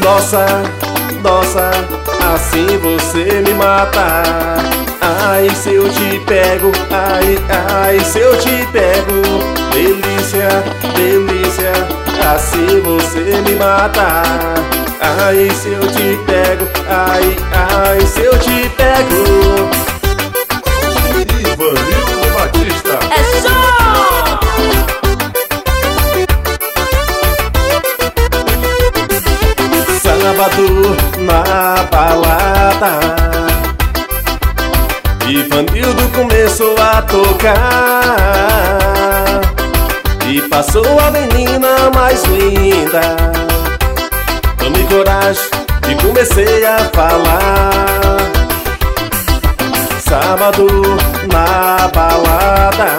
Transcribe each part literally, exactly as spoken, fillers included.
Nossa, nossa, assim você me mata. Ai, se eu te pego, ai, ai, se eu te pego. Delícia, delícia, assim você me mata. Ai, se eu te pego, ai, ai, se eu te pego. Ivanildo Batista. É show! Sábado na balada, Ivanildo começou a tocar e passou a menina mais linda. Tomei coragem e comecei a falar. Sábado na balada,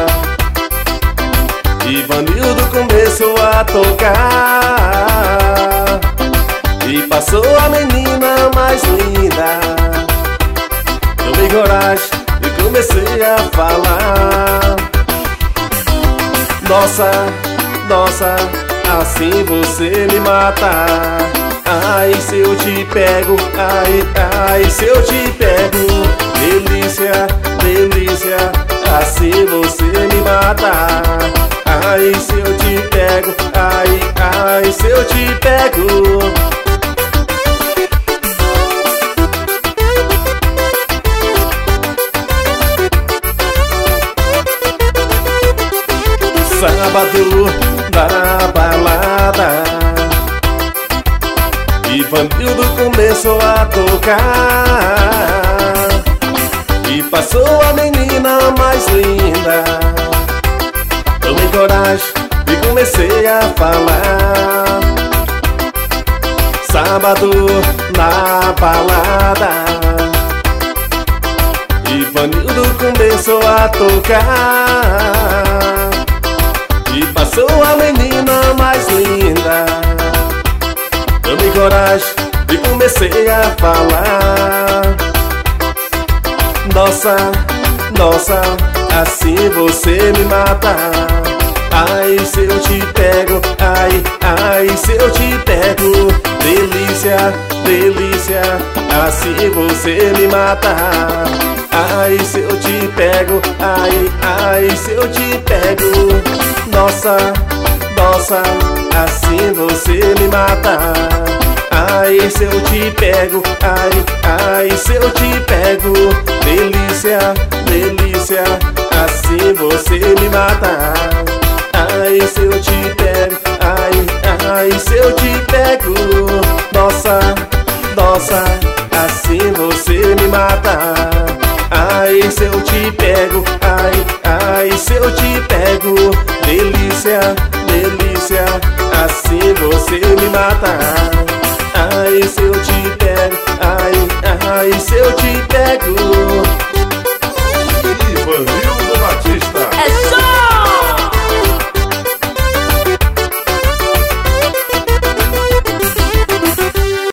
Ivanildo começou a tocar e passou a menina mais linda. Tomei coragem e comecei a falar. Nossa, nossa, assim você me mata. Ai, se eu te pego, ai, ai, se eu te pego. Delícia, delícia, assim você me mata. Ai, se eu te pego, ai, ai, se eu te pego. Sábado na balada, Ivanildo começou a tocar e passou a menina mais linda. Tomei coragem e comecei a falar. Sábado na balada, Ivanildo começou a tocar e passou a menina mais linda. Tomei coragem e comecei a falar. Nossa, nossa, assim você me mata. Ai, se eu te pego, ai, ai, se eu te pego. Delícia, delícia, assim você me mata. Ai, se eu te pego, ai, ai, se eu te pego. Nossa, nossa, assim você me mata. Ai, se eu te pego, ai, ai, se eu te pego. Delícia, delícia, assim você me mata. Ai, se eu te pego, ai, ai, se eu te pego. Nossa, nossa, assim você me mata. Ai, se eu te pego, ai, ai, se eu te pego. Delícia, delícia, assim você me mata. Ai, se eu te pego, ai, ai, se eu te pego.